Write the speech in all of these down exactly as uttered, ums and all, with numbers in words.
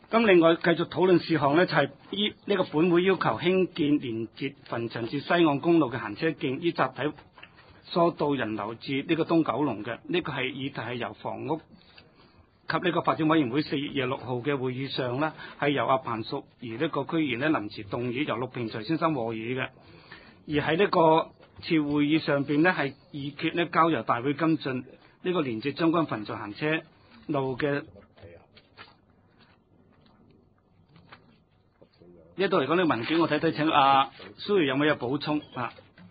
咁另外繼續討論事項呢，就係依呢個本會要求興建連接墳場至西岸公路嘅行車徑，依集體疏導人流至呢個東九龍嘅。呢、這個係議題係由房屋及呢個發展委員會四月廿六號嘅會議上呢，係由阿彭淑儀呢個區議員呢臨時動議，由陸平才先生和議嘅。而喺呢個次會議上邊呢，係議決呢交由大會跟進呢個連接將軍墳場行車路嘅。呢度嚟講啲文件，我睇睇，請阿蘇怡有冇嘢補充啊？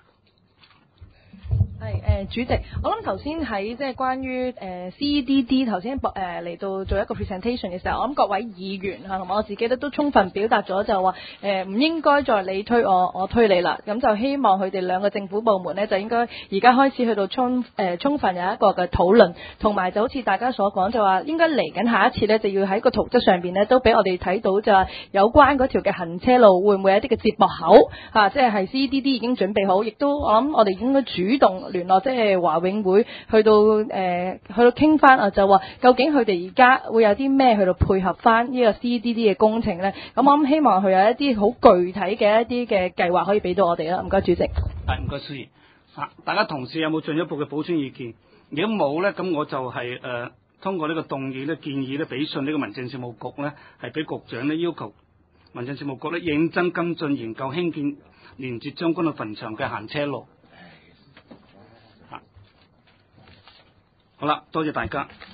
係誒、呃、主席，我諗頭先喺即係關於誒、呃、C D D 頭先誒嚟到做一個 presentation 嘅時候，我諗各位議員嚇同埋我自己都都充分表達咗就話誒唔應該再你推我，我推你啦。咁就希望佢哋兩個政府部門呢，就應該而家開始去到充誒、呃、充分有一個嘅討論，同埋就好似大家所講就話應該嚟緊下一次呢，就要喺個圖則上邊呢，都俾我哋睇到就係有關嗰條嘅行車路會唔會有一啲嘅接駁口嚇、啊，即係係 C D D 已經準備好，亦都我諗我哋應該主動聯絡即係華永會去到誒、呃、去到傾翻啊，就話究竟佢哋而家會有啲咩去到配合翻呢個 C D D 嘅工程咧？咁我諗希望佢有一啲好具體嘅一啲嘅計劃可以俾到我哋啦。唔該，主席。 係唔該，蘇怡。啊，大家同事有冇進一步嘅補充意見？如果冇咧，咁我就係、是、誒、呃、通過呢個動議咧，建議咧，俾信呢個民政事務局咧，係俾局長咧要求民政事務局咧認真跟進研究興建連接將軍澳墳場嘅行車路。好啦，多謝大家。